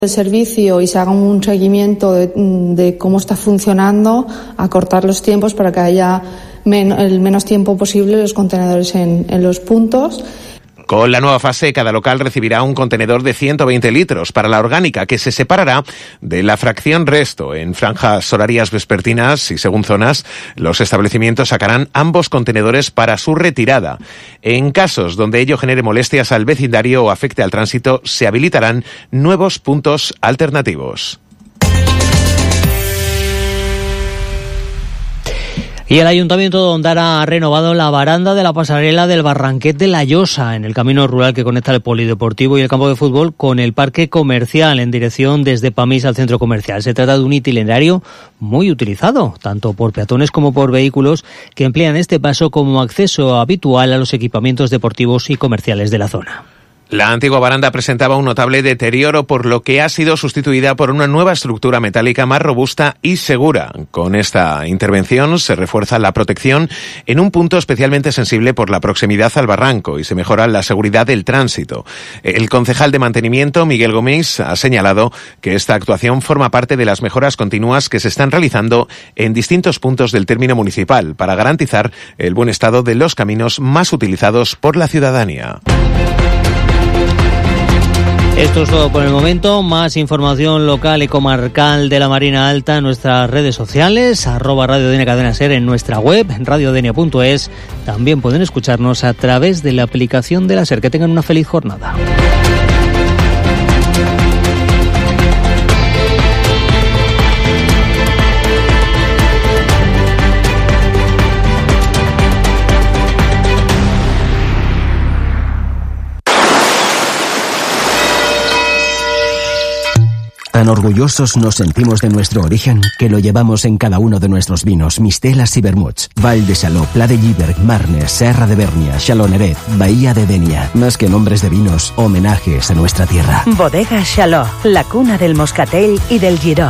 el servicio y se haga un seguimiento de cómo está funcionando, acortar los tiempos para que haya el menos tiempo posible los contenedores en los puntos. Con la nueva fase, cada local recibirá un contenedor de 120 litros para la orgánica, que se separará de la fracción resto en franjas horarias vespertinas y según zonas, los establecimientos sacarán ambos contenedores para su retirada. En casos donde ello genere molestias al vecindario o afecte al tránsito, se habilitarán nuevos puntos alternativos. Y el Ayuntamiento de Ondara ha renovado la baranda de la pasarela del Barranquet de la Llosa, en el camino rural que conecta el polideportivo y el campo de fútbol con el parque comercial en dirección desde Pamís al centro comercial. Se trata de un itinerario muy utilizado, tanto por peatones como por vehículos que emplean este paso como acceso habitual a los equipamientos deportivos y comerciales de la zona. La antigua baranda presentaba un notable deterioro, por lo que ha sido sustituida por una nueva estructura metálica más robusta y segura. Con esta intervención se refuerza la protección en un punto especialmente sensible por la proximidad al barranco y se mejora la seguridad del tránsito. El concejal de mantenimiento, Miguel Gómez, ha señalado que esta actuación forma parte de las mejoras continuas que se están realizando en distintos puntos del término municipal para garantizar el buen estado de los caminos más utilizados por la ciudadanía. Esto es todo por el momento. Más información local y comarcal de la Marina Alta en nuestras redes sociales, @Radio Denia Cadena Ser, en nuestra web, radiodenia.es. También pueden escucharnos a través de la aplicación de la Ser. Que tengan una feliz jornada. Tan orgullosos nos sentimos de nuestro origen que lo llevamos en cada uno de nuestros vinos, mistelas y vermuts. Val de Xaló, Pla de Lliberg, Marnes, Serra de Bèrnia, Xaloneret, Bahía de Denia. Más que nombres de vinos, homenajes a nuestra tierra. Bodega Xaló, la cuna del moscatel y del giró.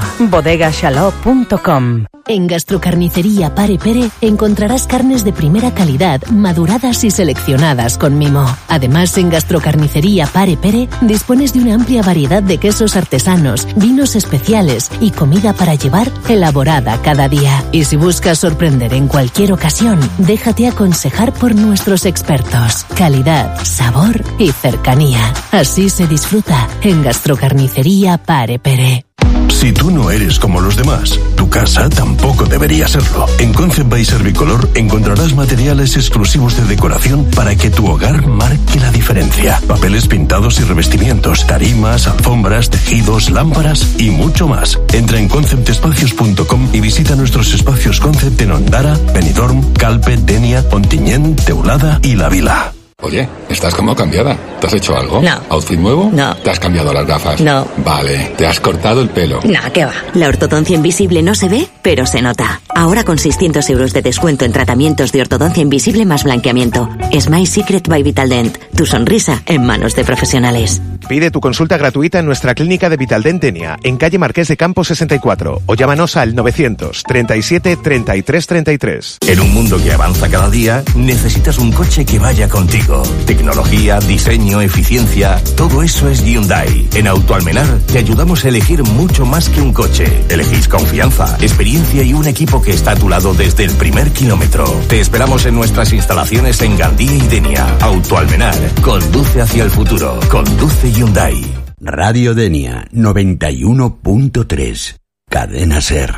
bodegaxaló.com. En Gastrocarnicería Pare Pere encontrarás carnes de primera calidad, maduradas y seleccionadas con mimo. Además, en Gastrocarnicería Pare Pere dispones de una amplia variedad de quesos artesanos, vinos especiales y comida para llevar elaborada cada día. Y si buscas sorprender en cualquier ocasión, déjate aconsejar por nuestros expertos. Calidad, sabor y cercanía. Así se disfruta en Gastrocarnicería Pare Pere. Si tú no eres como los demás, tu casa tampoco debería serlo. En Concept by Servicolor encontrarás materiales exclusivos de decoración para que tu hogar marque la diferencia. Papeles pintados y revestimientos, tarimas, alfombras, tejidos, lámparas y mucho más. Entra en conceptespacios.com y visita nuestros espacios Concept en Ondara, Benidorm, Calpe, Denia, Ontinyent, Teulada y La Vila. Oye, estás como cambiada. ¿Te has hecho algo? No. ¿Outfit nuevo? No. ¿Te has cambiado las gafas? No. Vale. ¿Te has cortado el pelo? No, ¿qué va? La ortodoncia invisible no se ve, pero se nota. Ahora con 600 euros de descuento en tratamientos de ortodoncia invisible más blanqueamiento. Smile Secret by Vitaldent. Tu sonrisa en manos de profesionales. Pide tu consulta gratuita en nuestra clínica de Vitaldent Denia, en calle Marqués de Campos 64, o llámanos al 937 33 33. En un mundo que avanza cada día, necesitas un coche que vaya contigo. Tecnología, diseño, eficiencia, todo eso es Hyundai. En Autoalmenar te ayudamos a elegir mucho más que un coche. Elegís confianza, experiencia y un equipo que está a tu lado desde el primer kilómetro. Te esperamos en nuestras instalaciones en Gandía y Denia. Autoalmenar, conduce hacia el futuro. Conduce Hyundai. Radio Denia 91.3. Cadena Ser.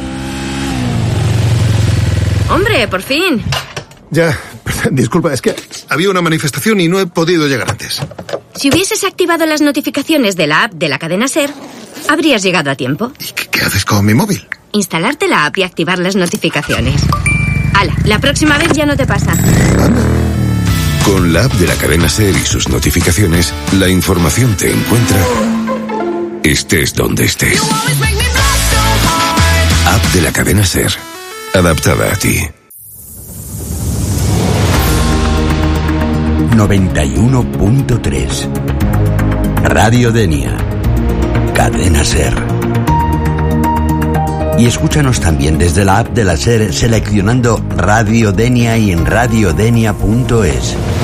Hombre, por fin. Ya, disculpa, es que había una manifestación y no he podido llegar antes. Si hubieses activado las notificaciones de la app de la cadena SER, habrías llegado a tiempo. ¿Y qué haces con mi móvil? Instalarte la app y activar las notificaciones. ¡Hala! La próxima vez ya no te pasa. Anda. Con la app de la cadena SER y sus notificaciones, la información te encuentra estés donde estés. App de la cadena SER, adaptada a ti. 91.3. Radio Denia. Cadena Ser. Y escúchanos también desde la app de la SER seleccionando Radio Denia y en radiodenia.es.